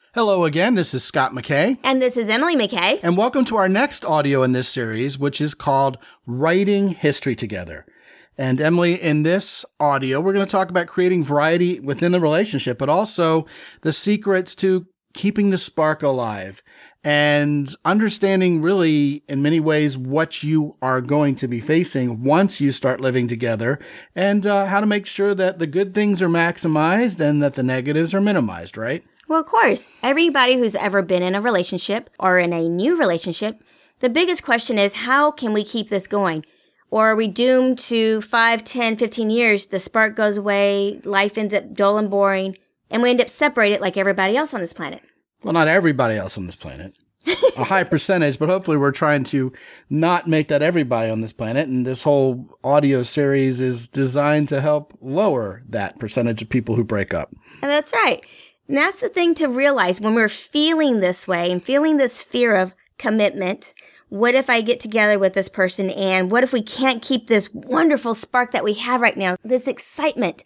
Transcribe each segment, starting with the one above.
Hello again, this is Scott McKay. And this is Emily McKay. And welcome to our next audio in this series, which is called Writing History Together. And Emily, in this audio, we're going to talk about creating variety within the relationship, but also the secrets to keeping the spark alive and understanding really in many ways what you are going to be facing once you start living together and how to make sure that the good things are maximized and that the negatives are minimized, right? Well, of course, everybody who's ever been in a relationship or in a new relationship, the biggest question is, how can we keep this going? Or are we doomed to 5, 10, 15 years, the spark goes away, life ends up dull and boring, and we end up separated like everybody else on this planet? Well, not everybody else on this planet. A high percentage, but hopefully we're trying to not make that everybody on this planet. And this whole audio series is designed to help lower that percentage of people who break up. And that's right. And that's the thing to realize when we're feeling this way and feeling this fear of commitment. What if I get together with this person, and what if we can't keep this wonderful spark that we have right now, this excitement?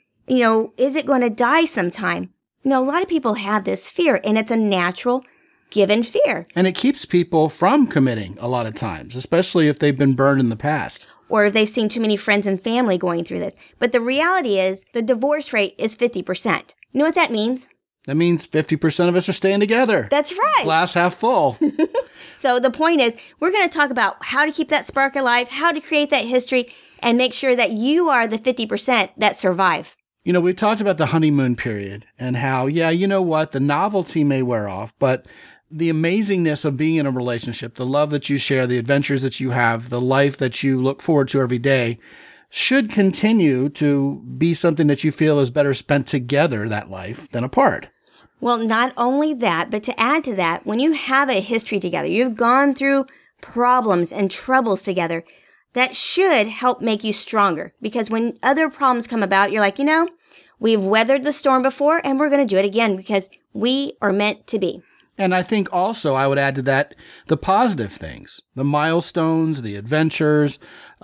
Is it going to die sometime? A lot of people have this fear, and it's a natural given fear. And it keeps people from committing a lot of times, especially if they've been burned in the past. Or if they've seen too many friends and family going through this. But the reality is the divorce rate is 50%. You know what that means? That means 50% of us are staying together. That's right. Glass half full. So the point is, we're going to talk about how to keep that spark alive, how to create that history, and make sure that you are the 50% that survive. We talked about the honeymoon period and how, the novelty may wear off, but the amazingness of being in a relationship, the love that you share, the adventures that you have, the life that you look forward to every day should continue to be something that you feel is better spent together, that life, than apart. Well, not only that, but to add to that, when you have a history together, you've gone through problems and troubles together, that should help make you stronger. Because when other problems come about, you're like, we've weathered the storm before and we're going to do it again because we are meant to be. And I think also I would add to that the positive things, the milestones, the adventures,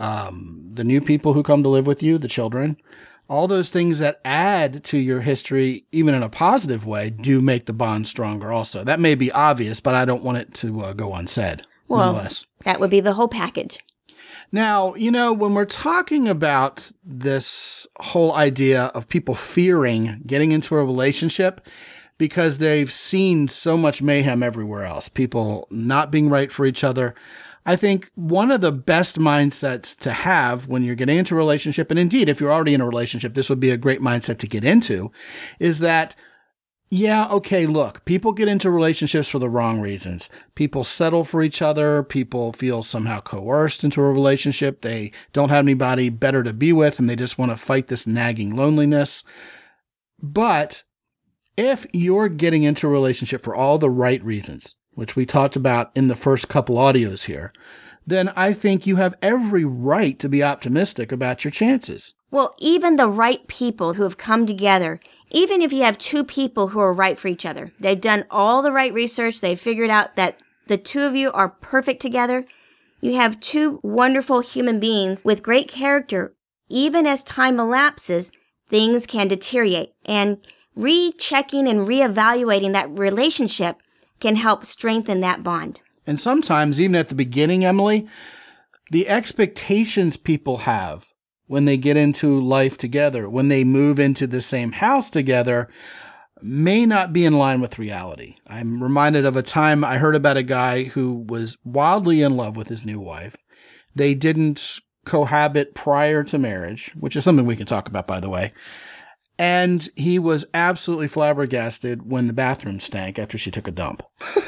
the new people who come to live with you, the children, all those things that add to your history, even in a positive way, do make the bond stronger also. That may be obvious, but I don't want it to go unsaid. Well, that would be the whole package. Now, when we're talking about this whole idea of people fearing getting into a relationship, because they've seen so much mayhem everywhere else, people not being right for each other. I think one of the best mindsets to have when you're getting into a relationship, and indeed, if you're already in a relationship, this would be a great mindset to get into, is that, look, people get into relationships for the wrong reasons. People settle for each other. People feel somehow coerced into a relationship. They don't have anybody better to be with, and they just want to fight this nagging loneliness. But if you're getting into a relationship for all the right reasons, which we talked about in the first couple audios here, then I think you have every right to be optimistic about your chances. Well, even the right people who have come together, even if you have two people who are right for each other, they've done all the right research, they've figured out that the two of you are perfect together, you have two wonderful human beings with great character. Even as time elapses, things can deteriorate, and rechecking and reevaluating that relationship can help strengthen that bond. And sometimes, even at the beginning, Emily, the expectations people have when they get into life together, when they move into the same house together, may not be in line with reality. I'm reminded of a time I heard about a guy who was wildly in love with his new wife. They didn't cohabit prior to marriage, which is something we can talk about, by the way. And he was absolutely flabbergasted when the bathroom stank after she took a dump.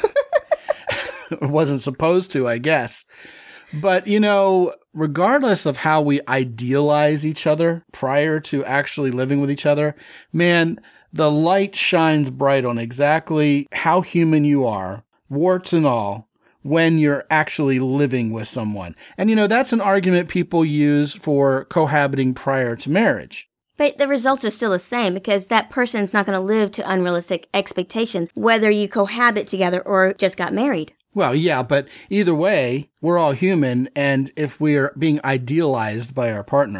It wasn't supposed to, I guess. But, regardless of how we idealize each other prior to actually living with each other, man, the light shines bright on exactly how human you are, warts and all, when you're actually living with someone. And, that's an argument people use for cohabiting prior to marriage. But the results are still the same because that person's not going to live to unrealistic expectations, whether you cohabit together or just got married. Well, yeah, but either way, we're all human. And if we're being idealized by our partner,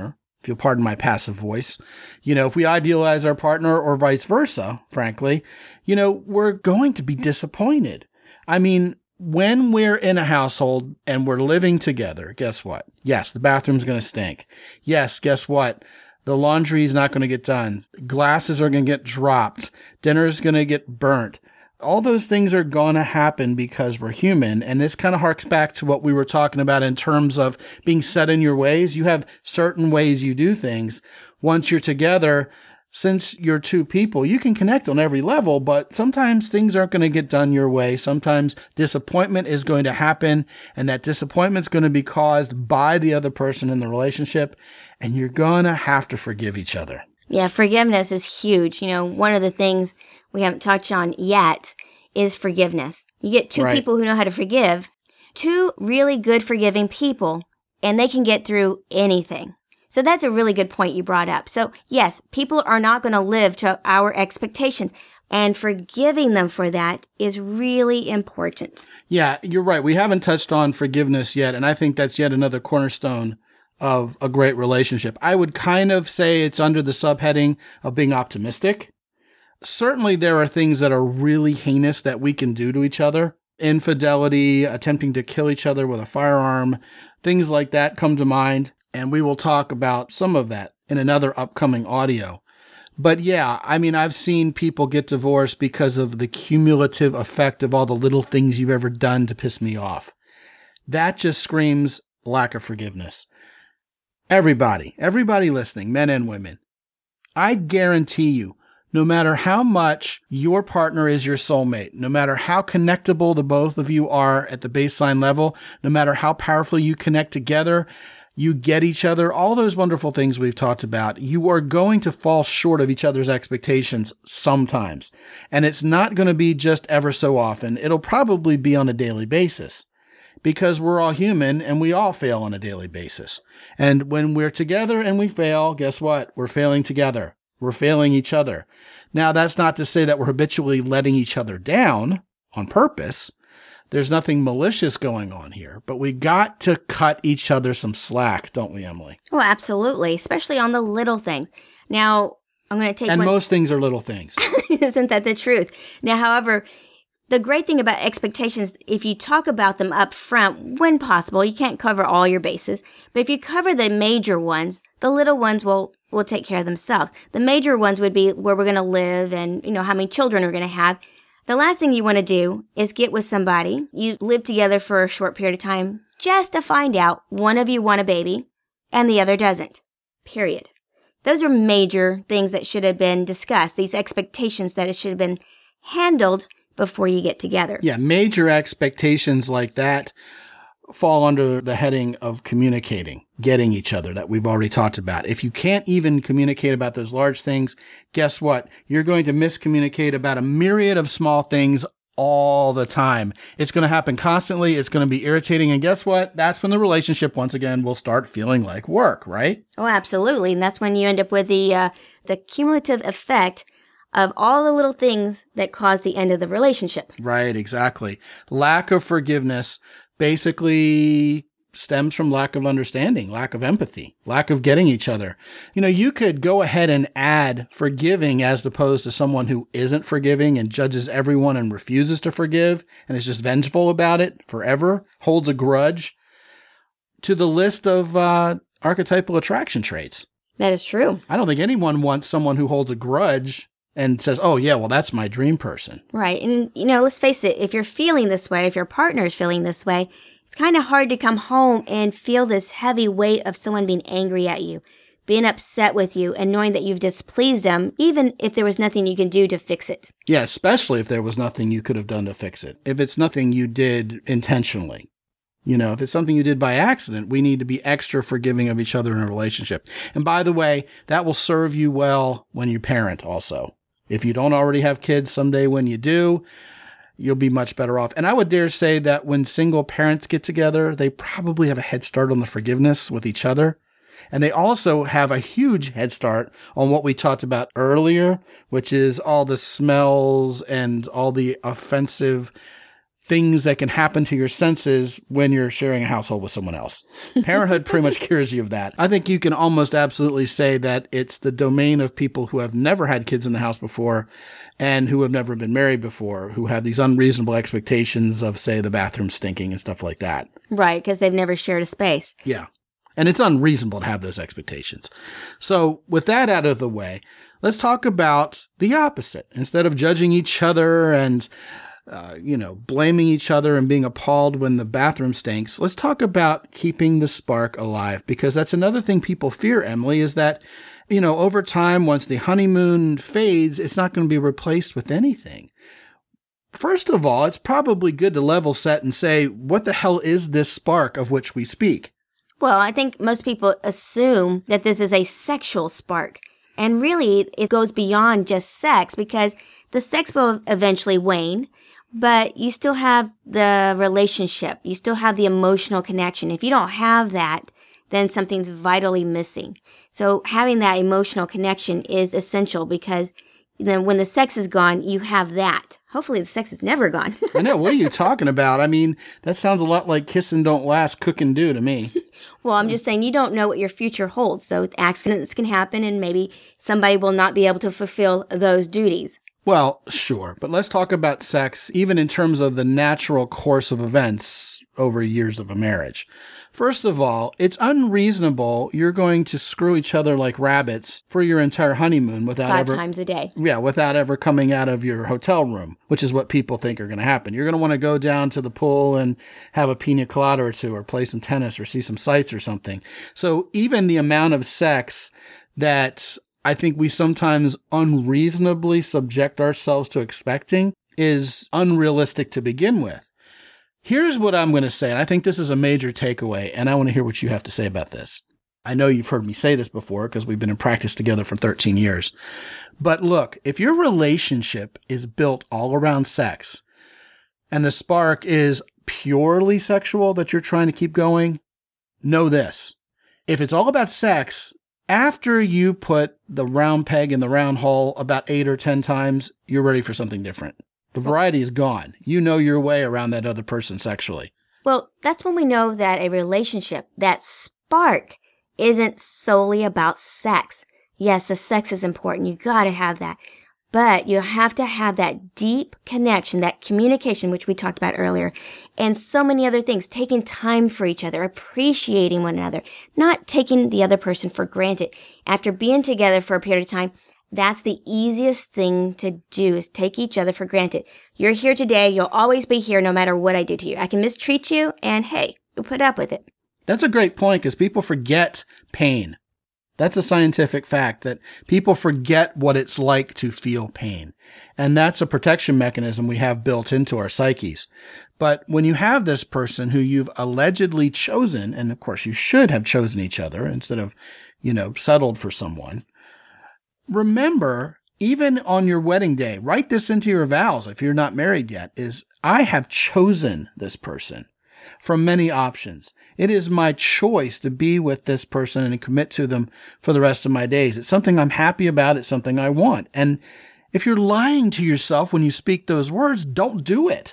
if you'll pardon my passive voice. If we idealize our partner or vice versa, frankly, we're going to be disappointed. I mean, when we're in a household and we're living together, guess what? Yes, the bathroom's going to stink. Yes, guess what? The laundry is not going to get done. Glasses are going to get dropped. Dinner's going to get burnt. All those things are going to happen because we're human. And this kind of harks back to what we were talking about in terms of being set in your ways. You have certain ways you do things. Once you're together, since you're two people, you can connect on every level, but sometimes things aren't going to get done your way. Sometimes disappointment is going to happen, and that disappointment's going to be caused by the other person in the relationship, and you're going to have to forgive each other. Yeah, forgiveness is huge. One of the things we haven't touched on yet is forgiveness. You get two people who know how to forgive, two really good forgiving people, and they can get through anything. So that's a really good point you brought up. So yes, people are not going to live to our expectations, and forgiving them for that is really important. Yeah, you're right. We haven't touched on forgiveness yet, and I think that's yet another cornerstone of a great relationship. I would kind of say it's under the subheading of being optimistic. Certainly there are things that are really heinous that we can do to each other. Infidelity, attempting to kill each other with a firearm, things like that come to mind. And we will talk about some of that in another upcoming audio. But yeah, I mean, I've seen people get divorced because of the cumulative effect of all the little things you've ever done to piss me off. That just screams lack of forgiveness. Everybody listening, men and women, I guarantee you, no matter how much your partner is your soulmate, no matter how connectable the both of you are at the baseline level, no matter how powerfully you connect together, you get each other, all those wonderful things we've talked about, you are going to fall short of each other's expectations sometimes. And it's not going to be just ever so often. It'll probably be on a daily basis because we're all human and we all fail on a daily basis. And when we're together and we fail, guess what? We're failing together. We're failing each other. Now, that's not to say that we're habitually letting each other down on purpose. There's nothing malicious going on here, but we got to cut each other some slack, don't we, Emily? Oh, absolutely, especially on the little things. Now, I'm going to take most things are little things. Isn't that the truth? Now, however, the great thing about expectations, if you talk about them up front, when possible, you can't cover all your bases, but if you cover the major ones, the little ones will take care of themselves. The major ones would be where we're going to live and, how many children we're going to have. The last thing you want to do is get with somebody. You live together for a short period of time just to find out one of you want a baby and the other doesn't. Period. Those are major things that should have been discussed. These expectations that it should have been handled before you get together. Yeah, major expectations like that fall under the heading of communicating, getting each other that we've already talked about. If you can't even communicate about those large things, guess what? You're going to miscommunicate about a myriad of small things all the time. It's going to happen constantly. It's going to be irritating. And guess what? That's when the relationship, once again, will start feeling like work, right? Oh, absolutely. And that's when you end up with the cumulative effect of all the little things that cause the end of the relationship. Right, exactly. Lack of forgiveness basically stems from lack of understanding, lack of empathy, lack of getting each other. You could go ahead and add forgiving as opposed to someone who isn't forgiving and judges everyone and refuses to forgive and is just vengeful about it forever, holds a grudge, to the list of archetypal attraction traits. That is true. I don't think anyone wants someone who holds a grudge and says, oh, yeah, well, that's my dream person. Right. And, let's face it, if you're feeling this way, if your partner is feeling this way, it's kind of hard to come home and feel this heavy weight of someone being angry at you, being upset with you, and knowing that you've displeased them, even if there was nothing you can do to fix it. Yeah, especially if there was nothing you could have done to fix it. If it's nothing you did intentionally. If it's something you did by accident, we need to be extra forgiving of each other in a relationship. And by the way, that will serve you well when you parent also. If you don't already have kids, someday when you do, you'll be much better off. And I would dare say that when single parents get together, they probably have a head start on the forgiveness with each other. And they also have a huge head start on what we talked about earlier, which is all the smells and all the offensive things that can happen to your senses when you're sharing a household with someone else. Parenthood pretty much cures you of that. I think you can almost absolutely say that it's the domain of people who have never had kids in the house before and who have never been married before, who have these unreasonable expectations of, say, the bathroom stinking and stuff like that. Right, because they've never shared a space. Yeah. And it's unreasonable to have those expectations. So with that out of the way, let's talk about the opposite. Instead of judging each other and, blaming each other and being appalled when the bathroom stinks, let's talk about keeping the spark alive, because that's another thing people fear, Emily, is that, over time, once the honeymoon fades, it's not going to be replaced with anything. First of all, it's probably good to level set and say, what the hell is this spark of which we speak? Well, I think most people assume that this is a sexual spark. And really, it goes beyond just sex, because the sex will eventually wane, but you still have the relationship. You still have the emotional connection. If you don't have that, then something's vitally missing. So having that emotional connection is essential, because then when the sex is gone, you have that. Hopefully the sex is never gone. I know. What are you talking about? I mean, that sounds a lot like kissing don't last, cooking do to me. Well, I'm just saying you don't know what your future holds. So accidents can happen, and maybe somebody will not be able to fulfill those duties. Well, sure. But let's talk about sex, even in terms of the natural course of events over years of a marriage. First of all, it's unreasonable you're going to screw each other like rabbits for your entire honeymoon without 5 times a day. Yeah, without ever coming out of your hotel room, which is what people think are going to happen. You're going to want to go down to the pool and have a pina colada or two, or play some tennis, or see some sights or something. So even the amount of sex that I think we sometimes unreasonably subject ourselves to expecting is unrealistic to begin with. Here's what I'm going to say, and I think this is a major takeaway, and I want to hear what you have to say about this. I know you've heard me say this before because we've been in practice together for 13 years. But look, if your relationship is built all around sex, and the spark is purely sexual that you're trying to keep going, know this. If it's all about sex, after you put the round peg in the round hole about 8 or 10 times, you're ready for something different. The variety is gone. You know your way around that other person sexually. Well, that's when we know that a relationship, that spark, isn't solely about sex. Yes, the sex is important. You got to have that. But you have to have that deep connection, that communication, which we talked about earlier, and so many other things. Taking time for each other, appreciating one another, not taking the other person for granted. After being together for a period of time, that's the easiest thing to do, is take each other for granted. You're here today. You'll always be here no matter what I do to you. I can mistreat you, and hey, you'll put up with it. That's a great point, because people forget pain. That's a scientific fact, that people forget what it's like to feel pain. And that's a protection mechanism we have built into our psyches. But when you have this person who you've allegedly chosen, and of course you should have chosen each other instead of, settled for someone, remember, even on your wedding day, write this into your vows if you're not married yet, is I have chosen this person from many options. It is my choice to be with this person and commit to them for the rest of my days. It's something I'm happy about. It's something I want. And if you're lying to yourself when you speak those words, don't do it.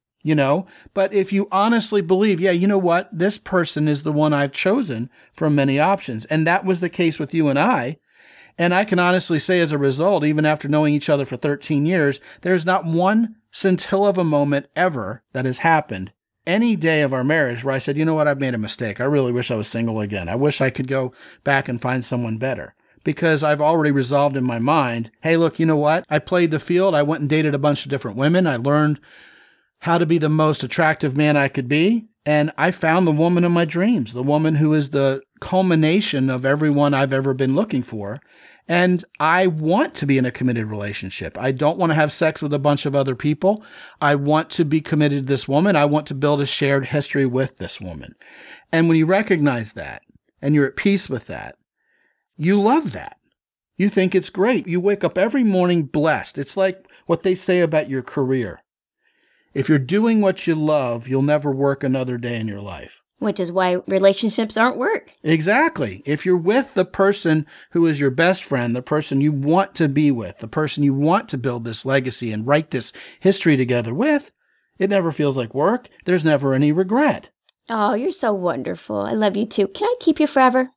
But if you honestly believe, yeah, you know what? This person is the one I've chosen from many options. And that was the case with you and I. And I can honestly say, as a result, even after knowing each other for 13 years, there's not one scintilla of a moment ever that has happened any day of our marriage where I said, you know what, I've made a mistake. I really wish I was single again. I wish I could go back and find someone better, because I've already resolved in my mind, hey, look, you know what? I played the field. I went and dated a bunch of different women. I learned how to be the most attractive man I could be. And I found the woman of my dreams, the woman who is the culmination of everyone I've ever been looking for. And I want to be in a committed relationship. I don't want to have sex with a bunch of other people. I want to be committed to this woman. I want to build a shared history with this woman. And when you recognize that and you're at peace with that, you love that. You think it's great. You wake up every morning blessed. It's like what they say about your career. If you're doing what you love, you'll never work another day in your life. Which is why relationships aren't work. Exactly. If you're with the person who is your best friend, the person you want to be with, the person you want to build this legacy and write this history together with, It never feels like work. There's never any regret. Oh, you're so wonderful. I love you too. Can I keep you forever?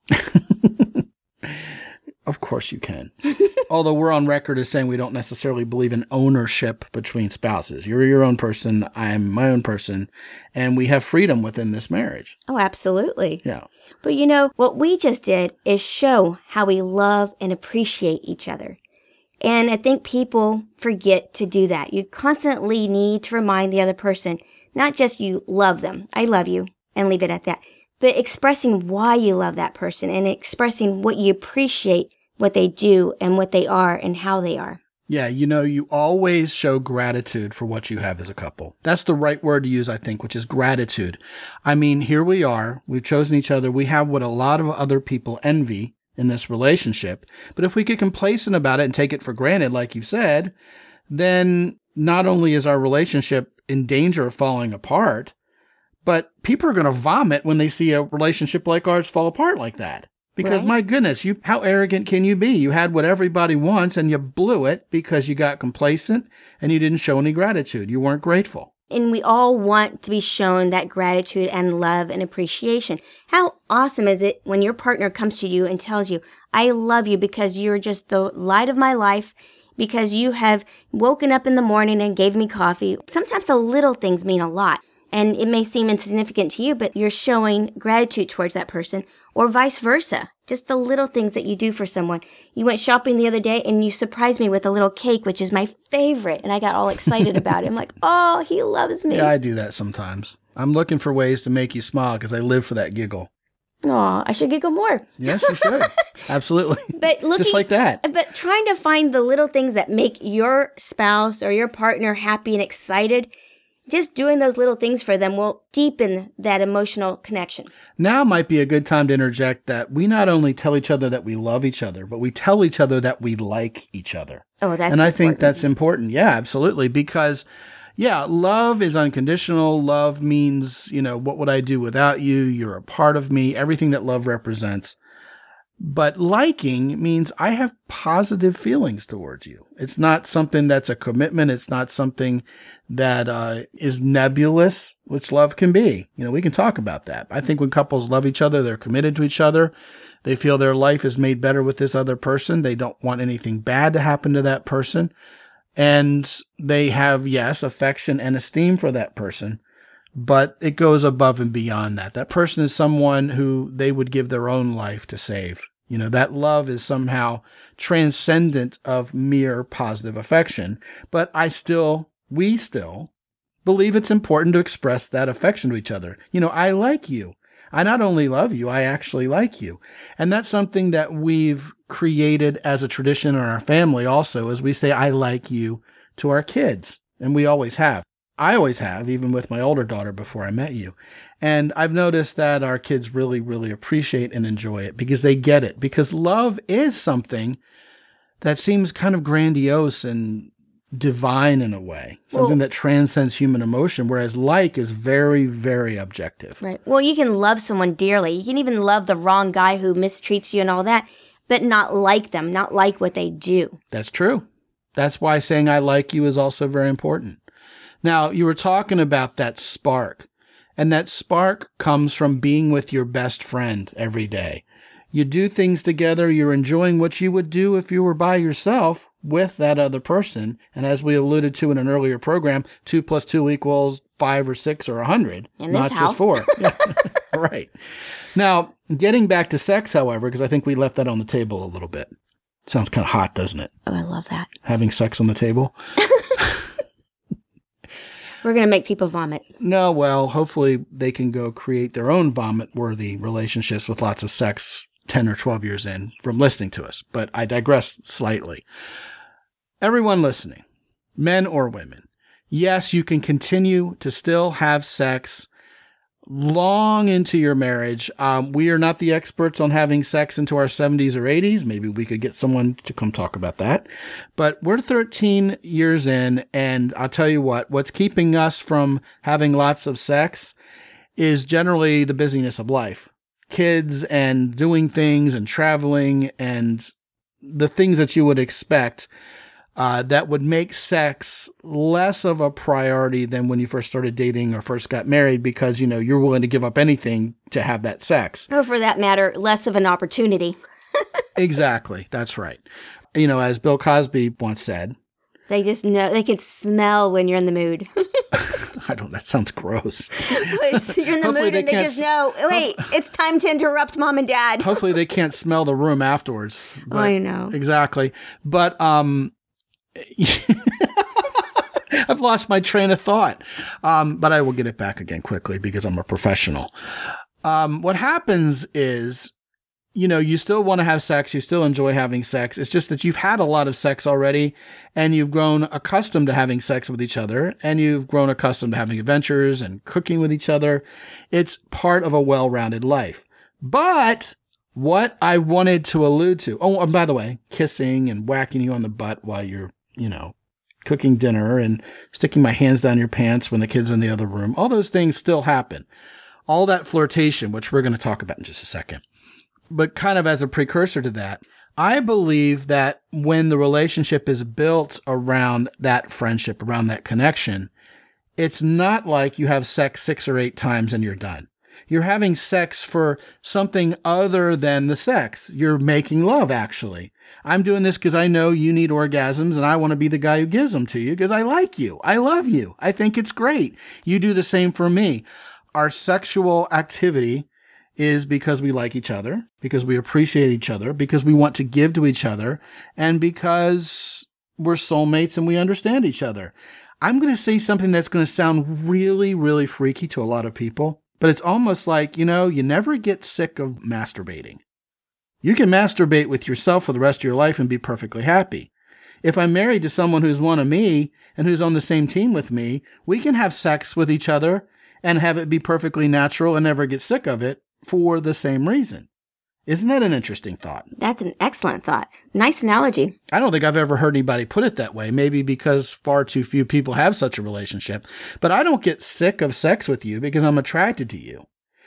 Of course you can. Although we're on record as saying we don't necessarily believe in ownership between spouses. You're your own person. I'm my own person. And we have freedom within this marriage. Oh, absolutely. Yeah. But you know, what we just did is show how we love and appreciate each other. And I think people forget to do that. You constantly need to remind the other person, not just you love them, I love you, and leave it at that, but expressing why you love that person and expressing what you appreciate, what they do and what they are and how they are. Yeah, you always show gratitude for what you have as a couple. That's the right word to use, I think, which is gratitude. I mean, here we are. We've chosen each other. We have what a lot of other people envy in this relationship. But if we get complacent about it and take it for granted, like you said, then not only is our relationship in danger of falling apart, but people are going to vomit when they see a relationship like ours fall apart like that. Because Right. my goodness, how arrogant can you be? You had what everybody wants and you blew it because you got complacent and you didn't show any gratitude. You weren't grateful. And we all want to be shown that gratitude and love and appreciation. How awesome is it when your partner comes to you and tells you, I love you because you're just the light of my life, because you have woken up in the morning and gave me coffee. Sometimes the little things mean a lot. And it may seem insignificant to you, but you're showing gratitude towards that person, or vice versa. Just the little things that you do for someone. You went shopping the other day and you surprised me with a little cake, which is my favorite. And I got all excited about it. I'm like, oh, he loves me. Yeah, I do that sometimes. I'm looking for ways to make you smile because I live for that giggle. Aw, I should giggle more. Yes, you should. Absolutely. But looking, just like that. But trying to find the little things that make your spouse or your partner happy and excited, just doing those little things for them will deepen that emotional connection. Now might be a good time to interject that we not only tell each other that we love each other, but we tell each other that we like each other. Oh, that's And I think important. that's important. Yeah, absolutely. Because, yeah, love is unconditional. Love means, what would I do without you? You're a part of me, everything that love represents. But liking means I have positive feelings towards you. It's not something that's a commitment. It's not something that is nebulous, which love can be. We can talk about that. I think when couples love each other, they're committed to each other. They feel their life is made better with this other person. They don't want anything bad to happen to that person. And they have, yes, affection and esteem for that person. But it goes above and beyond that. That person is someone who they would give their own life to save. That love is somehow transcendent of mere positive affection. But we still believe it's important to express that affection to each other. I like you. I not only love you, I actually like you. And that's something that we've created as a tradition in our family also, as we say, I like you to our kids. And we always have. I always have, even with my older daughter before I met you. And I've noticed that our kids really, really appreciate and enjoy it because they get it. Because love is something that seems kind of grandiose and divine in a way, something that transcends human emotion, whereas like is very, very objective. Right. Well, you can love someone dearly. You can even love the wrong guy who mistreats you and all that, but not like them, not like what they do. That's true. That's why saying I like you is also very important. Now, you were talking about that spark, and that spark comes from being with your best friend every day. You do things together. You're enjoying what you would do if you were by yourself with that other person. And as we alluded to in an earlier program, 2 + 2 = 5 or 6 or 100, in this not house. just 4. Yeah. Right. Now, getting back to sex, however, because I think we left that on the table a little bit. Sounds kind of hot, doesn't it? Oh, I love that. Having sex on the table. We're going to make people vomit. No, well, hopefully they can go create their own vomit-worthy relationships with lots of sex 10 or 12 years in from listening to us. But I digress slightly. Everyone listening, men or women, yes, you can continue to still have sex long into your marriage. We are not the experts on having sex into our 70s or 80s. Maybe we could get someone to come talk about that. But we're 13 years in, and I'll tell you what's keeping us from having lots of sex is generally the busyness of life. Kids and doing things and traveling and the things that you would expect that would make sex less of a priority than when you first started dating or first got married because, you're willing to give up anything to have that sex. Or for that matter, less of an opportunity. Exactly. That's right. As Bill Cosby once said, they just know, they can smell when you're in the mood. That sounds gross. You're in the mood and they just know, wait, it's time to interrupt mom and dad. Hopefully they can't smell the room afterwards. I know. Exactly. But, I've lost my train of thought. But I will get it back again quickly because I'm a professional. What happens is, you still want to have sex. You still enjoy having sex. It's just that you've had a lot of sex already and you've grown accustomed to having sex with each other and you've grown accustomed to having adventures and cooking with each other. It's part of a well-rounded life. But what I wanted to allude to, and by the way, kissing and whacking you on the butt while you're, cooking dinner and sticking my hands down your pants when the kid's in the other room, all those things still happen. All that flirtation, which we're going to talk about in just a second. But kind of as a precursor to that, I believe that when the relationship is built around that friendship, around that connection, it's not like you have sex 6 or 8 times and you're done. You're having sex for something other than the sex. You're making love, actually. I'm doing this because I know you need orgasms and I want to be the guy who gives them to you because I like you. I love you. I think it's great. You do the same for me. Our sexual activity is because we like each other, because we appreciate each other, because we want to give to each other, and because we're soulmates and we understand each other. I'm going to say something that's going to sound really, really freaky to a lot of people, but it's almost like, you never get sick of masturbating. You can masturbate with yourself for the rest of your life and be perfectly happy. If I'm married to someone who's one of me and who's on the same team with me, we can have sex with each other and have it be perfectly natural and never get sick of it for the same reason. Isn't that an interesting thought? That's an excellent thought. Nice analogy. I don't think I've ever heard anybody put it that way, maybe because far too few people have such a relationship. But I don't get sick of sex with you because I'm attracted to you.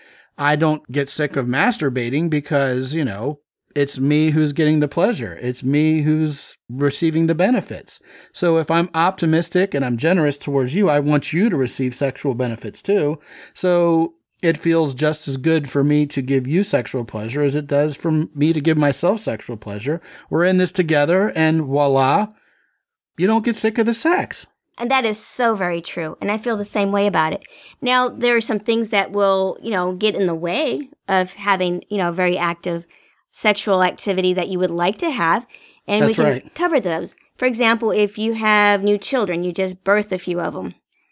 I don't get sick of masturbating because, it's me who's getting the pleasure. It's me who's receiving the benefits. So if I'm optimistic and I'm generous towards you, I want you to receive sexual benefits too. So it feels just as good for me to give you sexual pleasure as it does for me to give myself sexual pleasure. We're in this together and voila, you don't get sick of the sex. And that is so very true. And I feel the same way about it. Now, there are some things that will, get in the way of having, very active sexual activity that you would like to have. And That's we can right. cover those. For example, if you have new children, you just birth a few of them.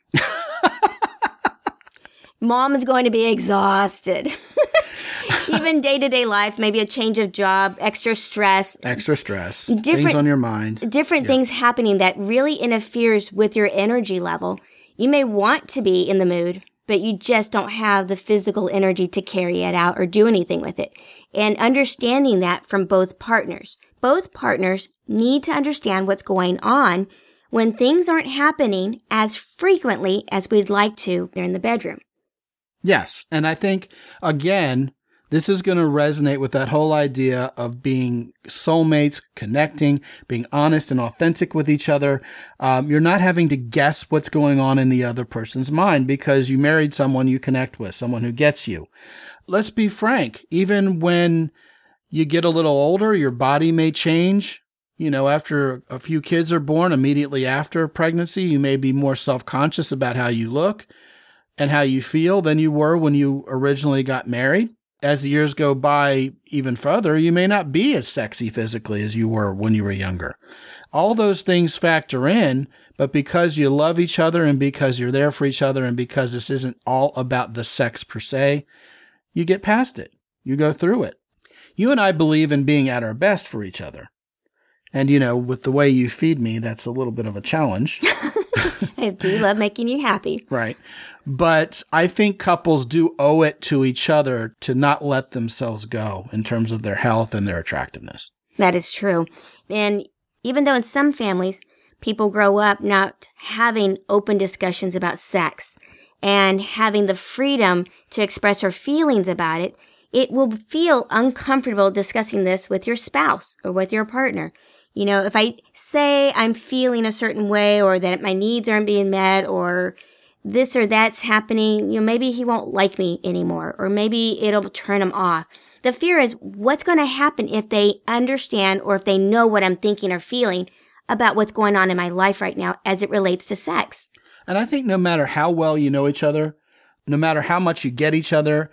Mom is going to be exhausted. Even day-to-day life, maybe a change of job, extra stress. Things on your mind. Different things happening that really interferes with your energy level. You may want to be in the mood, but you just don't have the physical energy to carry it out or do anything with it. And understanding that from both partners. Both partners need to understand what's going on when things aren't happening as frequently as we'd like to in the bedroom. Yes. And I think, again, this is going to resonate with that whole idea of being soulmates, connecting, being honest and authentic with each other. You're not having to guess what's going on in the other person's mind because you married someone you connect with, someone who gets you. Let's be frank. Even when you get a little older, your body may change. After a few kids are born, immediately after pregnancy, you may be more self-conscious about how you look and how you feel than you were when you originally got married. As the years go by even further, you may not be as sexy physically as you were when you were younger. All those things factor in, but because you love each other and because you're there for each other and because this isn't all about the sex per se, you get past it. You go through it. You and I believe in being at our best for each other. And, with the way you feed me, that's a little bit of a challenge. I do love making you happy. Right. But I think couples do owe it to each other to not let themselves go in terms of their health and their attractiveness. That is true. And even though in some families, people grow up not having open discussions about sex and having the freedom to express her feelings about it, it will feel uncomfortable discussing this with your spouse or with your partner. You know, if I say I'm feeling a certain way or that my needs aren't being met or this or that's happening, you know, maybe he won't like me anymore or maybe it'll turn him off. The fear is what's going to happen if they understand or if they know what I'm thinking or feeling about what's going on in my life right now as it relates to sex. And I think no matter how well you know each other, no matter how much you get each other,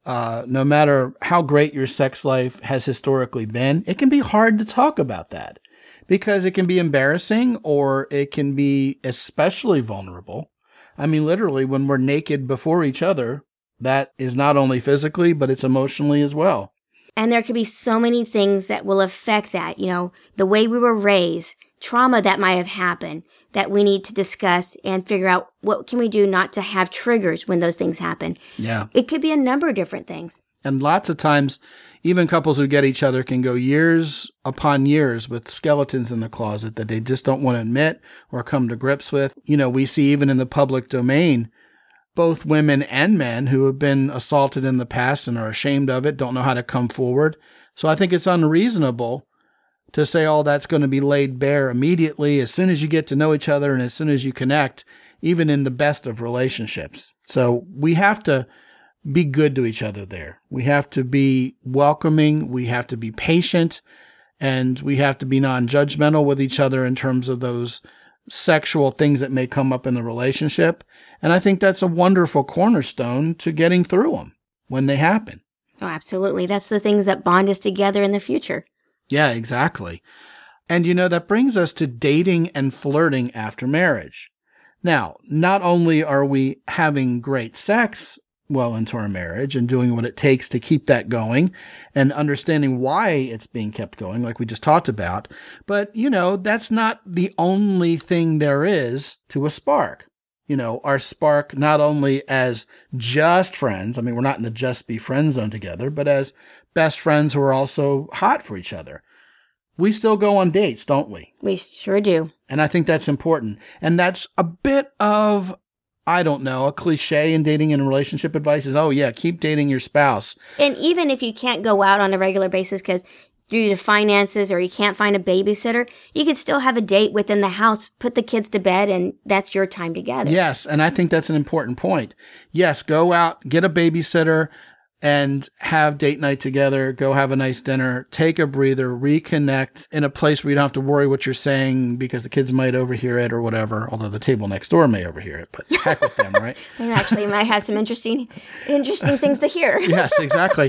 no matter how great your sex life has historically been, it can be hard to talk about that because it can be embarrassing or it can be especially vulnerable. I mean, literally, when we're naked before each other, that is not only physically, but it's emotionally as well. And there could be so many things that will affect that, you know, the way we were raised, trauma that might have happened that we need to discuss and figure out what can we do not to have triggers when those things happen. Yeah. It could be a number of different things. And lots of times, even couples who get each other can go years upon years with skeletons in the closet that they just don't want to admit or come to grips with. You know, we see even in the public domain, both women and men who have been assaulted in the past and are ashamed of it, don't know how to come forward. So I think it's unreasonable to say all that's going to be laid bare immediately as soon as you get to know each other and as soon as you connect, even in the best of relationships. So we have to be good to each other there. We have to be welcoming. We have to be patient, and we have to be non-judgmental with each other in terms of those sexual things that may come up in the relationship. And I think that's a wonderful cornerstone to getting through them when they happen. Oh, absolutely. That's the things that bond us together in the future. Yeah, exactly. And you know, that brings us to dating and flirting after marriage. Now, not only are we having great sex well into our marriage and doing what it takes to keep that going and understanding why it's being kept going, like we just talked about, but, you know, that's not the only thing there is to a spark. You know, our spark not only as just friends, I mean, we're not in the just be friend zone together, but as best friends who are also hot for each other. We still go on dates, don't we? We sure do. And I think that's important. And that's a bit of, I don't know, a cliche in dating and relationship advice is, oh yeah, keep dating your spouse. And even if you can't go out on a regular basis because due to finances or you can't find a babysitter, you could still have a date within the house, put the kids to bed, and that's your time together. Yes, and I think that's an important point. Yes, go out, get a babysitter, and have date night together, go have a nice dinner, take a breather, reconnect in a place where you don't have to worry what you're saying because the kids might overhear it or whatever, although the table next door may overhear it, but heck with them, right? They actually might have some interesting things to hear. Yes, exactly.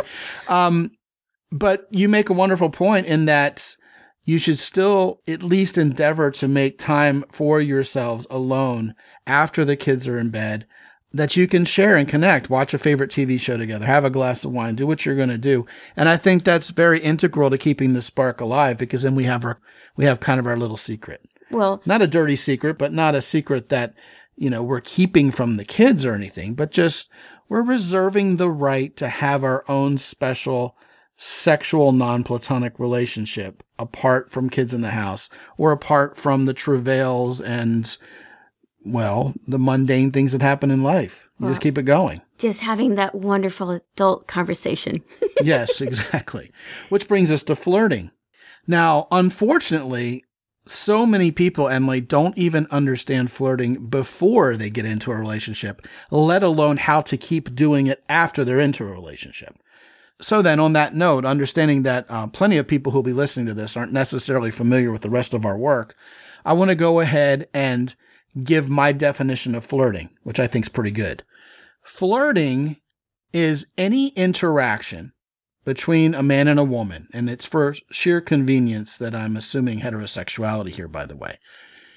But you make a wonderful point in that you should still at least endeavor to make time for yourselves alone after the kids are in bed, that you can share and connect, watch a favorite TV show together, have a glass of wine, do what you're going to do. And I think that's very integral to keeping the spark alive because then we have kind of our little secret. Well, not a dirty secret, but not a secret that, you know, we're keeping from the kids or anything, but just we're reserving the right to have our own special sexual non-platonic relationship apart from kids in the house or apart from the travails and, well, the mundane things that happen in life. You just keep it going. Just having that wonderful adult conversation. Yes, exactly. Which brings us to flirting. Now, unfortunately, so many people, Emily, don't even understand flirting before they get into a relationship, let alone how to keep doing it after they're into a relationship. So then, on that note, understanding that plenty of people who'll be listening to this aren't necessarily familiar with the rest of our work, I want to go ahead and give my definition of flirting, which I think is pretty good. Flirting is any interaction between a man and a woman, and it's for sheer convenience that I'm assuming heterosexuality here, by the way.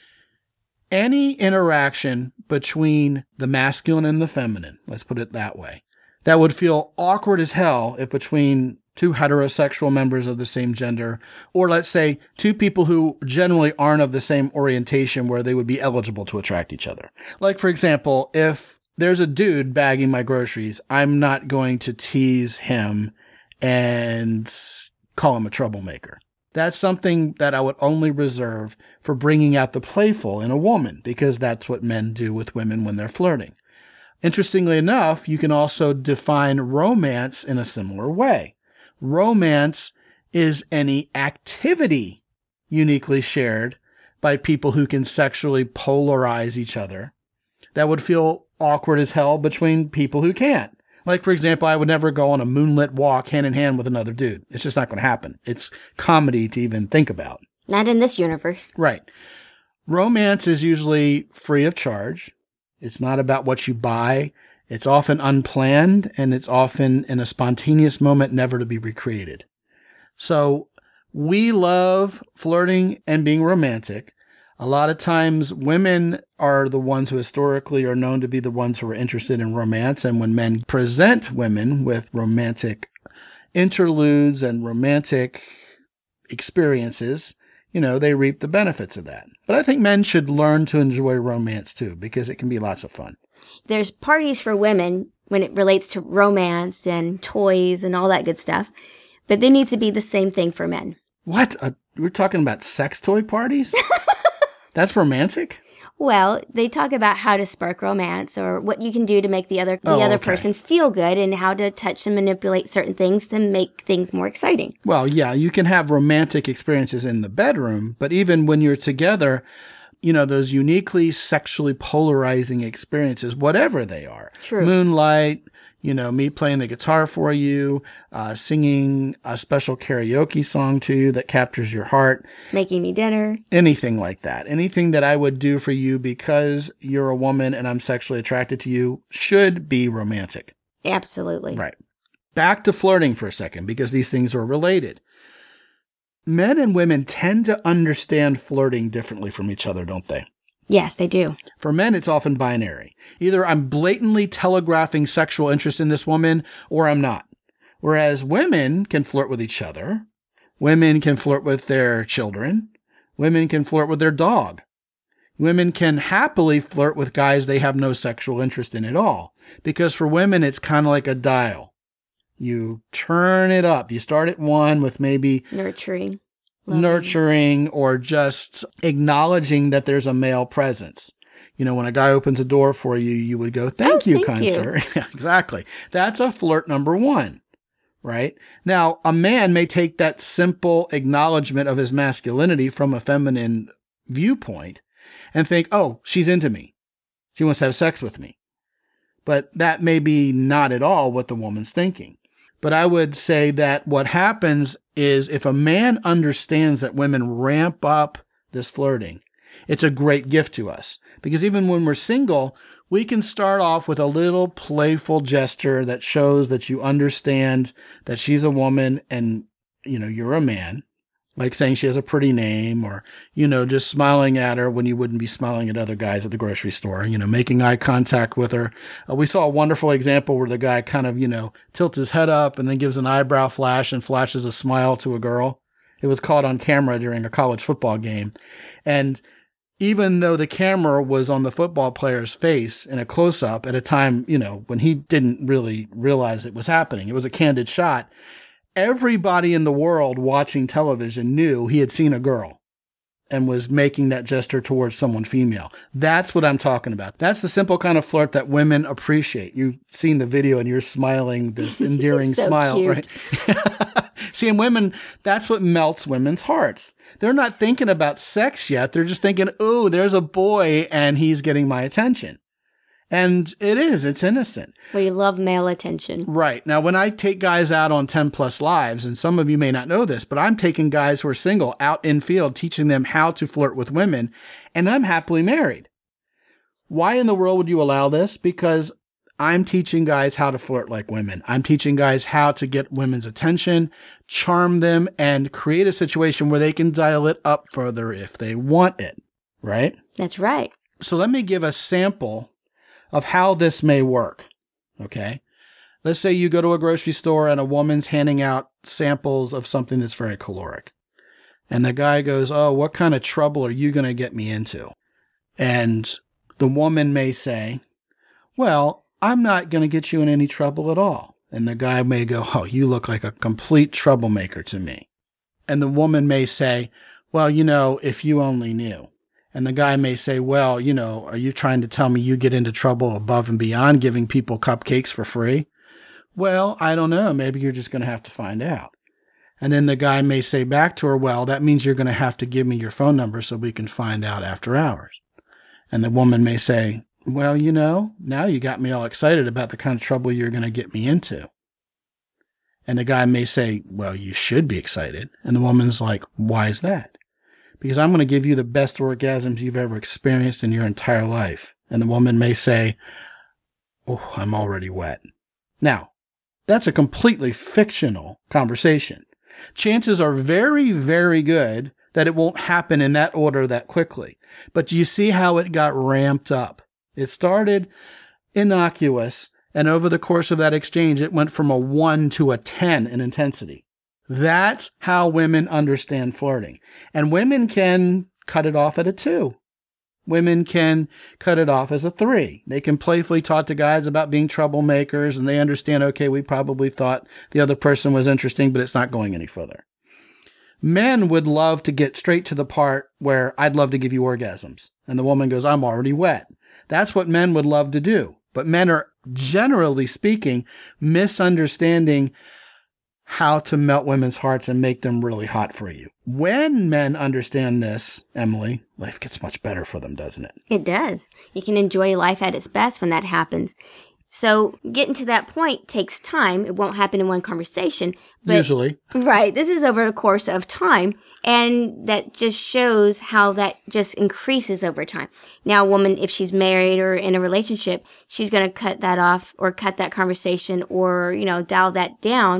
Any interaction between the masculine and the feminine, let's put it that way, that would feel awkward as hell if between two heterosexual members of the same gender, or let's say two people who generally aren't of the same orientation where they would be eligible to attract each other. Like, for example, if there's a dude bagging my groceries, I'm not going to tease him and call him a troublemaker. That's something that I would only reserve for bringing out the playful in a woman, because that's what men do with women when they're flirting. Interestingly enough, you can also define romance in a similar way. Romance is any activity uniquely shared by people who can sexually polarize each other that would feel awkward as hell between people who can't. Like, for example, I would never go on a moonlit walk hand in hand with another dude. It's just not going to happen. It's comedy to even think about. Not in this universe. Right. Romance is usually free of charge. It's not about what you buy. It's often unplanned, and it's often in a spontaneous moment never to be recreated. So we love flirting and being romantic. A lot of times women are the ones who historically are known to be the ones who are interested in romance. And when men present women with romantic interludes and romantic experiences, they reap the benefits of that. But I think men should learn to enjoy romance too, because it can be lots of fun. There's parties for women when it relates to romance and toys and all that good stuff. But there needs to be the same thing for men. What? We're talking about sex toy parties? That's romantic? Well, they talk about how to spark romance or what you can do to make the other person feel good and how to touch and manipulate certain things to make things more exciting. Well, yeah, you can have romantic experiences in the bedroom, but even when you're together, those uniquely sexually polarizing experiences, whatever they are. True. Moonlight, me playing the guitar for you, singing a special karaoke song to you that captures your heart. Making me dinner. Anything like that. Anything that I would do for you because you're a woman and I'm sexually attracted to you should be romantic. Absolutely. Right. Back to flirting for a second, because these things are related. Men and women tend to understand flirting differently from each other, don't they? Yes, they do. For men, it's often binary. Either I'm blatantly telegraphing sexual interest in this woman or I'm not. Whereas women can flirt with each other. Women can flirt with their children. Women can flirt with their dog. Women can happily flirt with guys they have no sexual interest in at all. Because for women, it's kind of like a dial. You turn it up. You start at 1 with maybe nurturing or just acknowledging that there's a male presence. When a guy opens a door for you, you would go, thank you, kind sir. Yeah, exactly. That's a flirt number 1, right? Now, a man may take that simple acknowledgement of his masculinity from a feminine viewpoint and think, oh, she's into me. She wants to have sex with me. But that may be not at all what the woman's thinking. But I would say that what happens is if a man understands that women ramp up this flirting, it's a great gift to us. Because even when we're single, we can start off with a little playful gesture that shows that you understand that she's a woman and, you're a man. Like saying she has a pretty name or, just smiling at her when you wouldn't be smiling at other guys at the grocery store, making eye contact with her. We saw a wonderful example where the guy kind of, tilts his head up and then gives an eyebrow flash and flashes a smile to a girl. It was caught on camera during a college football game. And even though the camera was on the football player's face in a close-up at a time, when he didn't really realize it was happening, it was a candid shot. Everybody in the world watching television knew he had seen a girl and was making that gesture towards someone female. That's what I'm talking about. That's the simple kind of flirt that women appreciate. You've seen the video and you're smiling this endearing so smile, cute. Right? See, in women, that's what melts women's hearts. They're not thinking about sex yet. They're just thinking, oh, there's a boy and he's getting my attention. And it's innocent. We love male attention. Right. Now, when I take guys out on 10 plus lives, and some of you may not know this, but I'm taking guys who are single out in field, teaching them how to flirt with women, and I'm happily married. Why in the world would you allow this? Because I'm teaching guys how to flirt like women. I'm teaching guys how to get women's attention, charm them, and create a situation where they can dial it up further if they want it. Right? That's right. So let me give a sample of how this may work, okay? Let's say you go to a grocery store and a woman's handing out samples of something that's very caloric. And the guy goes, oh, what kind of trouble are you going to get me into? And the woman may say, well, I'm not going to get you in any trouble at all. And the guy may go, oh, you look like a complete troublemaker to me. And the woman may say, well, if you only knew. And the guy may say, well, are you trying to tell me you get into trouble above and beyond giving people cupcakes for free? Well, I don't know. Maybe you're just going to have to find out. And then the guy may say back to her, well, that means you're going to have to give me your phone number so we can find out after hours. And the woman may say, well, now you got me all excited about the kind of trouble you're going to get me into. And the guy may say, well, you should be excited. And the woman's like, why is that? Because I'm going to give you the best orgasms you've ever experienced in your entire life. And the woman may say, oh, I'm already wet. Now, that's a completely fictional conversation. Chances are very, very good that it won't happen in that order that quickly. But do you see how it got ramped up? It started innocuous, and over the course of that exchange, it went from a 1 to a 10 in intensity. That's how women understand flirting. And women can cut it off at a 2. Women can cut it off as a 3. They can playfully talk to guys about being troublemakers, and they understand, okay, we probably thought the other person was interesting, but it's not going any further. Men would love to get straight to the part where I'd love to give you orgasms. And the woman goes, I'm already wet. That's what men would love to do. But men are, generally speaking, misunderstanding how to melt women's hearts and make them really hot for you. When men understand this, Emily, life gets much better for them, doesn't it? It does. You can enjoy life at its best when that happens. So getting to that point takes time. It won't happen in one conversation. But, usually. Right. This is over a course of time. And that just shows how that just increases over time. Now, a woman, if she's married or in a relationship, she's going to cut that off or cut that conversation or, dial that down.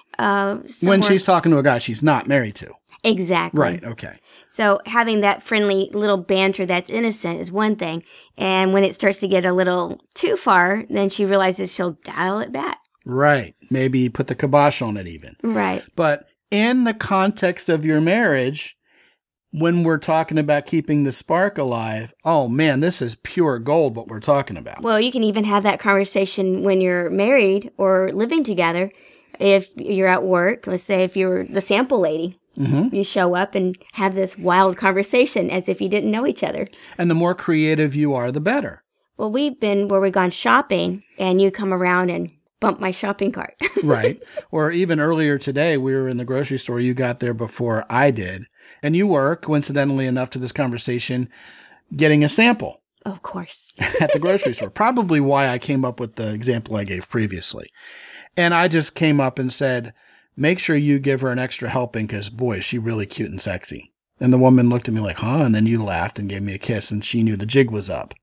When she's talking to a guy she's not married to. Exactly. Right. Okay. So having that friendly little banter that's innocent is one thing. And when it starts to get a little too far, then she realizes she'll dial it back. Right. Maybe put the kibosh on it even. Right. But in the context of your marriage, when we're talking about keeping the spark alive, oh man, this is pure gold what we're talking about. Well, you can even have that conversation when you're married or living together. If you're at work, let's say if you're the sample lady, you show up and have this wild conversation as if you didn't know each other. And the more creative you are, the better. Well, we've been where we've gone shopping and you come around and bump my shopping cart. Right. Or even earlier today, we were in the grocery store. You got there before I did. And you were, coincidentally enough to this conversation, getting a sample. Of course. At the grocery store. Probably why I came up with the example I gave previously. And I just came up and said, make sure you give her an extra helping because, boy, is she really cute and sexy. And the woman looked at me like, huh? And then you laughed and gave me a kiss and she knew the jig was up.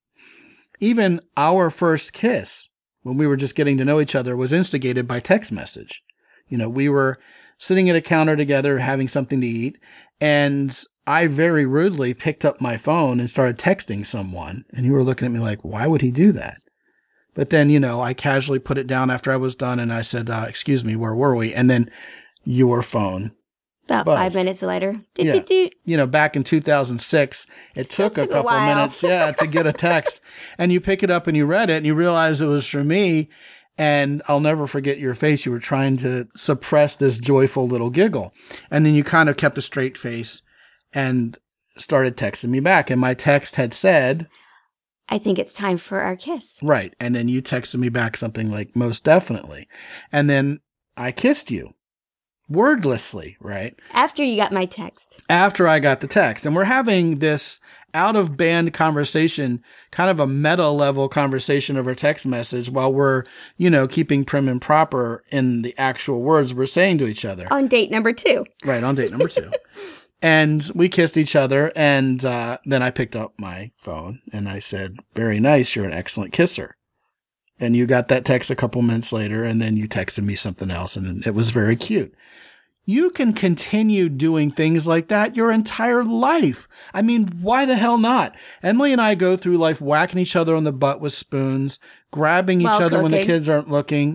Even our first kiss, when we were just getting to know each other, was instigated by text message. We were sitting at a counter together having something to eat, and I very rudely picked up my phone and started texting someone. And you were looking at me like, why would he do that? But then, I casually put it down after I was done and I said, excuse me, where were we? And then your phone About buzzed. 5 minutes later. Yeah. Back in 2006, it took a couple minutes, to get a text. And you pick it up and you read it and you realize it was from me. And I'll never forget your face. You were trying to suppress this joyful little giggle. And then you kind of kept a straight face and started texting me back. And my text had said, I think it's time for our kiss. Right. And then you texted me back something like, most definitely. And then I kissed you wordlessly, right? After you got my text. After I got the text. And we're having this out of band conversation, kind of a meta level conversation over text message while we're, keeping prim and proper in the actual words we're saying to each other. On date number 2. Right. On date number 2. And we kissed each other, and then I picked up my phone, and I said, very nice, you're an excellent kisser. And you got that text a couple minutes later, and then you texted me something else, and it was very cute. You can continue doing things like that your entire life. I mean, why the hell not? Emily and I go through life whacking each other on the butt with spoons, grabbing each other when the kids aren't looking,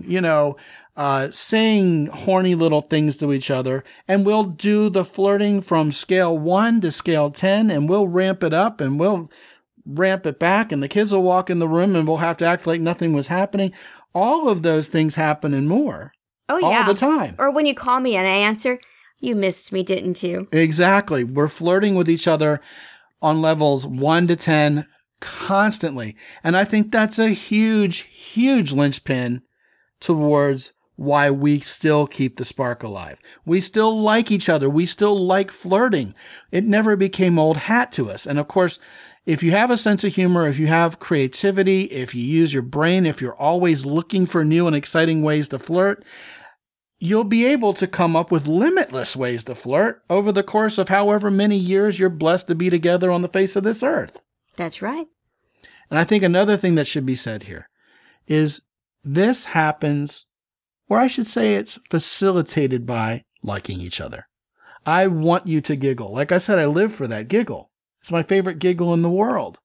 saying horny little things to each other, and we'll do the flirting from scale 1 to scale 10, and we'll ramp it up and we'll ramp it back, and the kids will walk in the room and we'll have to act like nothing was happening. All of those things happen and more. Oh, yeah. All the time. Or when you call me and I answer, you missed me, didn't you? Exactly. We're flirting with each other on levels 1 to 10 constantly. And I think that's a huge, huge linchpin towards why we still keep the spark alive. We still like each other. We still like flirting. It never became old hat to us. And of course, if you have a sense of humor, if you have creativity, if you use your brain, if you're always looking for new and exciting ways to flirt, you'll be able to come up with limitless ways to flirt over the course of however many years you're blessed to be together on the face of this earth. That's right. And I think another thing that should be said here is this happens, or I should say it's facilitated by liking each other. I want you to giggle. Like I said, I live for that giggle. It's my favorite giggle in the world.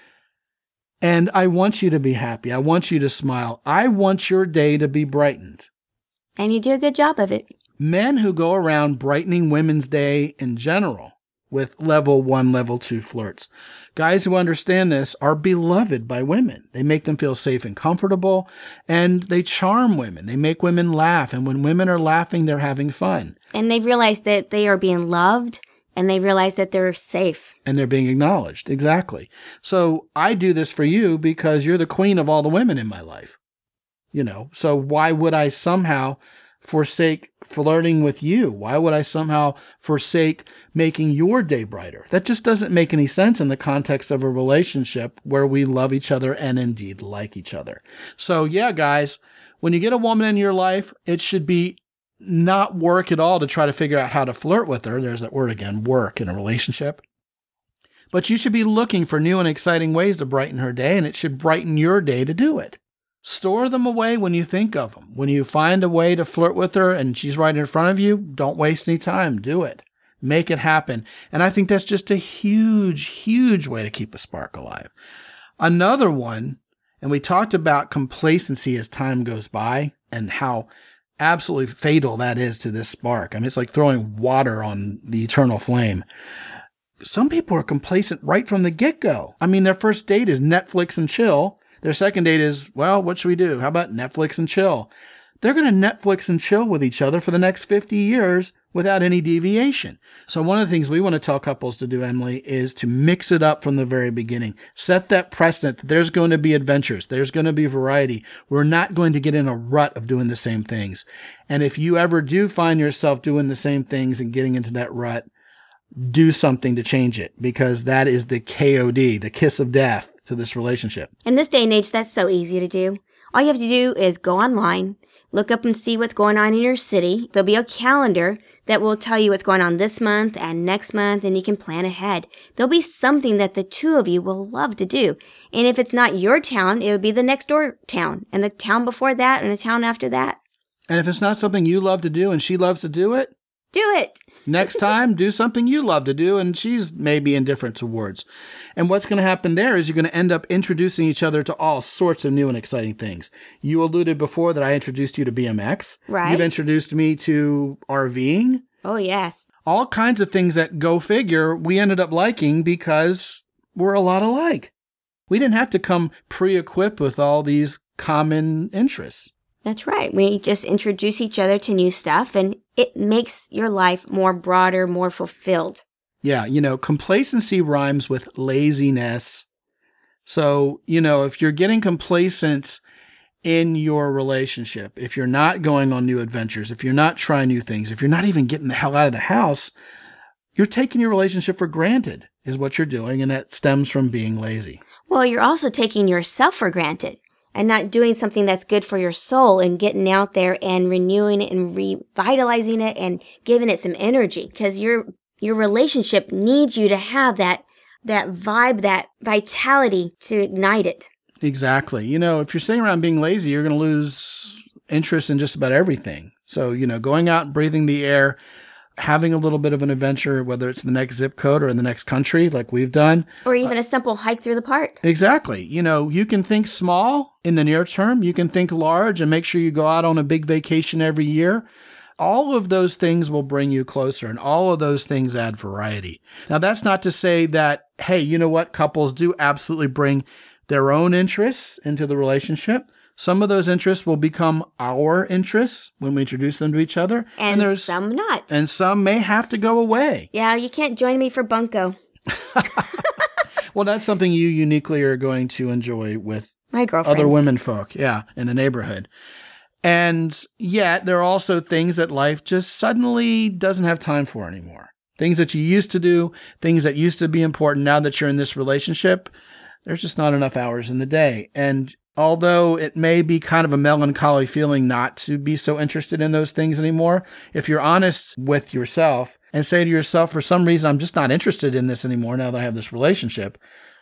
And I want you to be happy. I want you to smile. I want your day to be brightened. And you do a good job of it. Men who go around brightening women's day in general with level 1, level 2 flirts. Guys who understand this are beloved by women. They make them feel safe and comfortable, and they charm women. They make women laugh, and when women are laughing, they're having fun. And they realize that they are being loved, and they realize that they're safe. And they're being acknowledged. Exactly. So I do this for you because you're the queen of all the women in my life. So why would I somehow forsake flirting with you? Why would I somehow forsake making your day brighter? That just doesn't make any sense in the context of a relationship where we love each other and indeed like each other. So yeah, guys, when you get a woman in your life, it should be not work at all to try to figure out how to flirt with her. There's that word again, work in a relationship. But you should be looking for new and exciting ways to brighten her day, and it should brighten your day to do it. Store them away when you think of them. When you find a way to flirt with her and she's right in front of you, don't waste any time. Do it. Make it happen. And I think that's just a huge, huge way to keep a spark alive. Another one, and we talked about complacency as time goes by and how absolutely fatal that is to this spark. I mean, it's like throwing water on the eternal flame. Some people are complacent right from the get-go. I mean, their first date is Netflix and chill. Their second date is, well, what should we do? How about Netflix and chill? They're going to Netflix and chill with each other for the next 50 years without any deviation. So one of the things we want to tell couples to do, Emily, is to mix it up from the very beginning. Set that precedent that there's going to be adventures. There's going to be variety. We're not going to get in a rut of doing the same things. And if you ever do find yourself doing the same things and getting into that rut, do something to change it, because that is the KOD, the kiss of death to this relationship. In this day and age, that's so easy to do. All you have to do is go online, look up and see what's going on in your city. There'll be a calendar that will tell you what's going on this month and next month, and you can plan ahead. There'll be something that the two of you will love to do. And if it's not your town, it would be the next door town, and the town before that, and the town after that. And if it's not something you love to do and she loves to do it, do it. Next time, do something you love to do and she's maybe indifferent towards. And what's going to happen there is you're going to end up introducing each other to all sorts of new and exciting things. You alluded before that I introduced you to BMX. Right. You've introduced me to RVing. Oh, yes. All kinds of things that, go figure, we ended up liking because we're a lot alike. We didn't have to come pre-equipped with all these common interests. That's right. We just introduce each other to new stuff, and it makes your life more broader, more fulfilled. Yeah, complacency rhymes with laziness. So, if you're getting complacent in your relationship, if you're not going on new adventures, if you're not trying new things, if you're not even getting the hell out of the house, you're taking your relationship for granted, is what you're doing, and that stems from being lazy. Well, you're also taking yourself for granted. And not doing something that's good for your soul and getting out there and renewing it and revitalizing it and giving it some energy. Because your relationship needs you to have that vibe, that vitality to ignite it. Exactly. If you're sitting around being lazy, you're going to lose interest in just about everything. So, going out and breathing the air, having a little bit of an adventure, whether it's the next zip code or in the next country like we've done. Or even a simple hike through the park. Exactly. You can think small in the near term. You can think large and make sure you go out on a big vacation every year. All of those things will bring you closer, and all of those things add variety. Now, that's not to say that, hey, you know what? Couples do absolutely bring their own interests into the relationship. Some of those interests will become our interests when we introduce them to each other. And there's some not. And some may have to go away. Yeah, you can't join me for bunco. Well, that's something you uniquely are going to enjoy with my girlfriends. Other women folk, in the neighborhood. And yet there are also things that life just suddenly doesn't have time for anymore. Things that you used to do, things that used to be important. Now that you're in this relationship, there's just not enough hours in the day. And although it may be kind of a melancholy feeling not to be so interested in those things anymore, if you're honest with yourself and say to yourself, for some reason, I'm just not interested in this anymore now that I have this relationship,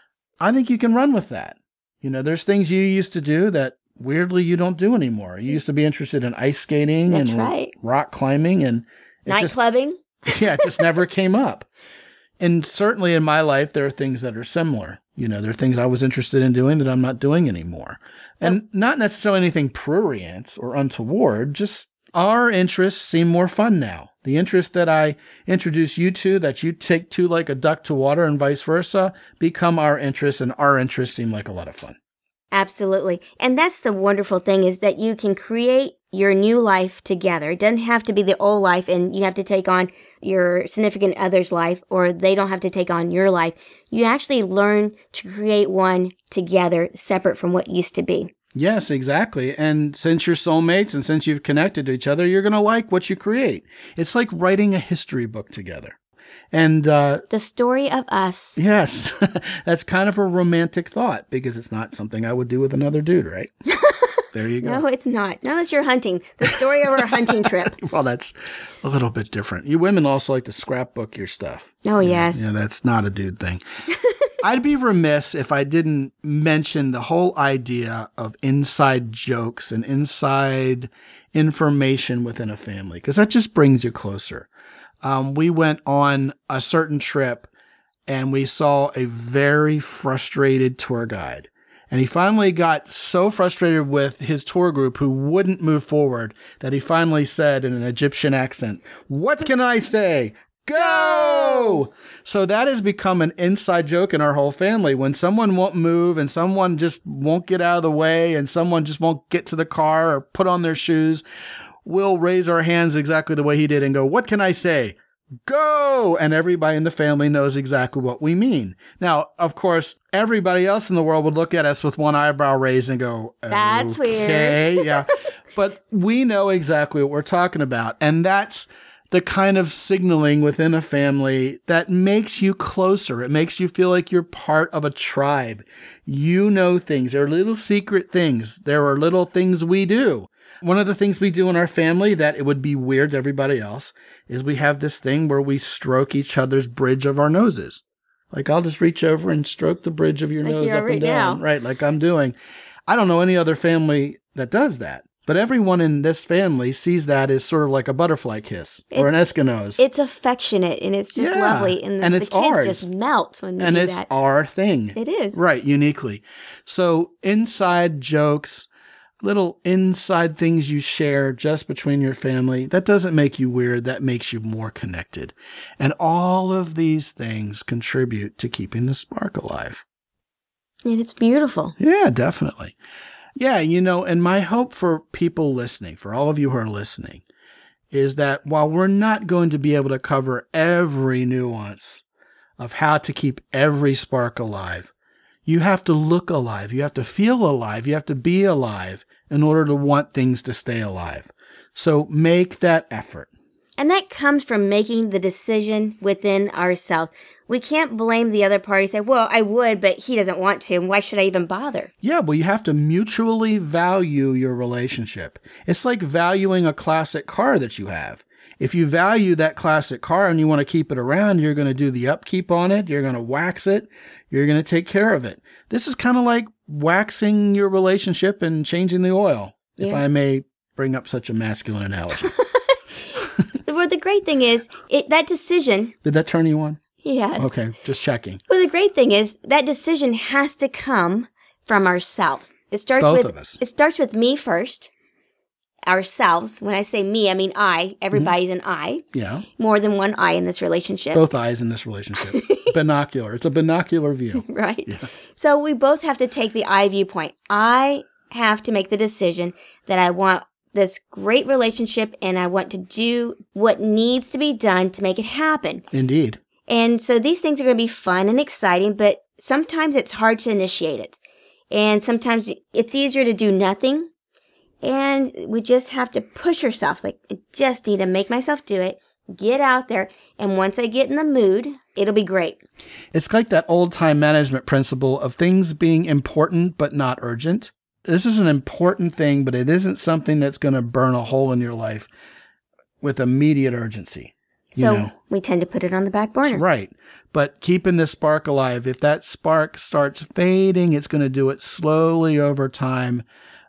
I think you can run with that. There's things you used to do that weirdly you don't do anymore. You used to be interested in ice skating and rock climbing and night clubbing. Yeah, it just never came up. And certainly in my life, there are things that are similar. There are things I was interested in doing that I'm not doing anymore. And not necessarily anything prurient or untoward, just our interests seem more fun now. The interest that I introduce you to, that you take to like a duck to water and vice versa, become our interests, and our interests seem like a lot of fun. Absolutely. And that's the wonderful thing, is that you can create your new life together. It doesn't have to be the old life and you have to take on your significant other's life, or they don't have to take on your life. You actually learn to create one together, separate from what used to be. Yes, exactly. And since you're soulmates and since you've connected to each other, you're going to like what you create. It's like writing a history book together. And the story of us. Yes, that's kind of a romantic thought, because it's not something I would do with another dude, right? There you go. No, it's not. No, it's your hunting. The story of our hunting trip. Well, that's a little bit different. You women also like to scrapbook your stuff. Oh, yes. Yeah, that's not a dude thing. I'd be remiss if I didn't mention the whole idea of inside jokes and inside information within a family, because that just brings you closer. We went on a certain trip and we saw a very frustrated tour guide. And he finally got so frustrated with his tour group who wouldn't move forward that he finally said in an Egyptian accent, "What can I say? Go!" So that has become an inside joke in our whole family. When someone won't move and someone just won't get out of the way and someone just won't get to the car or put on their shoes, we'll raise our hands exactly the way he did and go, "What can I say? Go!" And everybody in the family knows exactly what we mean. Now, of course, everybody else in the world would look at us with one eyebrow raised and go, "That's okay, weird." Yeah. But we know exactly what we're talking about. And that's the kind of signaling within a family that makes you closer. It makes you feel like you're part of a tribe. You know things. There are little secret things. There are little things we do. One of the things we do in our family that it would be weird to everybody else is we have this thing where we stroke each other's bridge of our noses. Like I'll just reach over and stroke the bridge of your nose up and down. Right, like I'm doing. I don't know any other family that does that. But everyone in this family sees that as sort of like a butterfly kiss or an Eskimos. It's affectionate and it's just lovely. And the kids ours. Just melt when they do that. And it's our thing. It is. Right, uniquely. So inside jokes, little inside things you share just between your family, that doesn't make you weird. That makes you more connected. And all of these things contribute to keeping the spark alive. And it's beautiful. Yeah, definitely. Yeah, and my hope for people listening, for all of you who are listening, is that while we're not going to be able to cover every nuance of how to keep every spark alive, you have to look alive. You have to feel alive. You have to be alive in order to want things to stay alive. So make that effort. And that comes from making the decision within ourselves. We can't blame the other party and say, well, I would, but he doesn't want to. And why should I even bother? Yeah, well, you have to mutually value your relationship. It's like valuing a classic car that you have. If you value that classic car and you want to keep it around, you're going to do the upkeep on it. You're going to wax it. You're going to take care of it. This is kind of like waxing your relationship and changing the oil, if I may bring up such a masculine analogy. Well, the great thing is that decision. Did that turn you on? Yes. Okay, just checking. Well, the great thing is that decision has to come from ourselves. It starts Both with of us. It starts with me first. Ourselves. When I say me, I mean I. Everybody's an I. Yeah. More than one I in this relationship. Both eyes in this relationship. Binocular. It's a binocular view. Right. Yeah. So we both have to take the I viewpoint. I have to make the decision that I want this great relationship and I want to do what needs to be done to make it happen. Indeed. And so these things are going to be fun and exciting, but sometimes it's hard to initiate it. And sometimes it's easier to do nothing And we just have to push ourselves. Like, I just need to make myself do it, get out there. And once I get in the mood, it'll be great. It's like that old time management principle of things being important but not urgent. This is an important thing, but it isn't something that's going to burn a hole in your life with immediate urgency. So we tend to put it on the back burner. Right. But keeping this spark alive, if that spark starts fading, it's going to do it slowly over time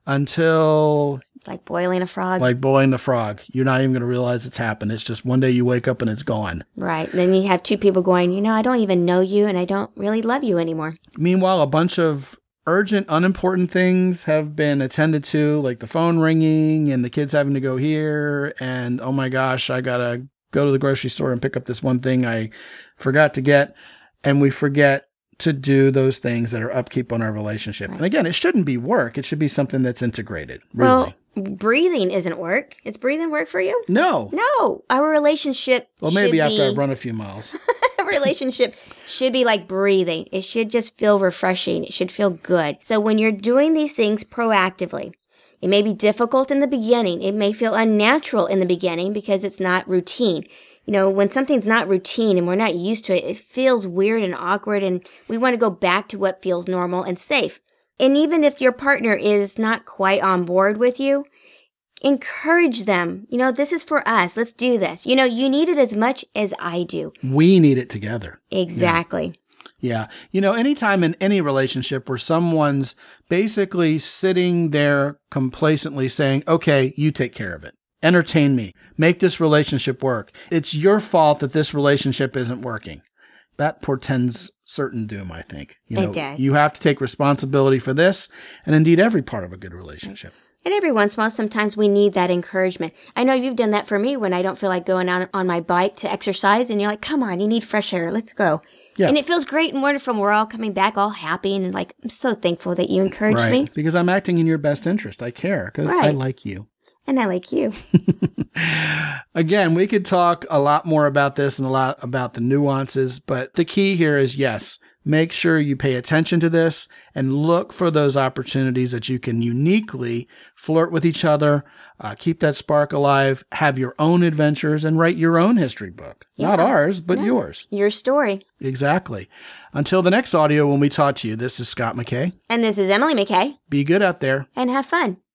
until... It's like boiling a frog. Like boiling the frog. You're not even going to realize it's happened. It's just one day you wake up and it's gone. Right. Then you have two people going, I don't even know you and I don't really love you anymore. Meanwhile, a bunch of urgent, unimportant things have been attended to, like the phone ringing and the kids having to go here. And, oh my gosh, I got to go to the grocery store and pick up this one thing I forgot to get. And we forget to do those things that are upkeep on our relationship. Right. And again, it shouldn't be work. It should be something that's integrated. Really. Well, breathing isn't work. Is breathing work for you? No. No. Our relationship Well, maybe after I've run a few miles. A relationship should be like breathing. It should just feel refreshing. It should feel good. So when you're doing these things proactively, it may be difficult in the beginning. It may feel unnatural in the beginning because it's not routine. When something's not routine and we're not used to it, it feels weird and awkward, and we want to go back to what feels normal and safe. And even if your partner is not quite on board with you, encourage them. This is for us. Let's do this. You need it as much as I do. We need it together. Exactly. Yeah. Anytime in any relationship where someone's basically sitting there complacently saying, okay, you take care of it. Entertain me. Make this relationship work. It's your fault that this relationship isn't working. That portends certain doom, I think. It does. You have to take responsibility for this and indeed every part of a good relationship. And every once in a while, sometimes we need that encouragement. I know you've done that for me when I don't feel like going out on my bike to exercise, and you're like, come on, you need fresh air. Let's go. Yeah. And it feels great and wonderful. We're all coming back all happy, and like, I'm so thankful that you encouraged me. Because I'm acting in your best interest. I care because I like you. And I like you. Again, we could talk a lot more about this and a lot about the nuances, but the key here is, yes, make sure you pay attention to this and look for those opportunities that you can uniquely flirt with each other, keep that spark alive, have your own adventures, and write your own history book. Yeah. Not ours, but yours. Your story. Exactly. Until the next audio when we talk to you, this is Scott McKay. And this is Emily McKay. Be good out there. And have fun.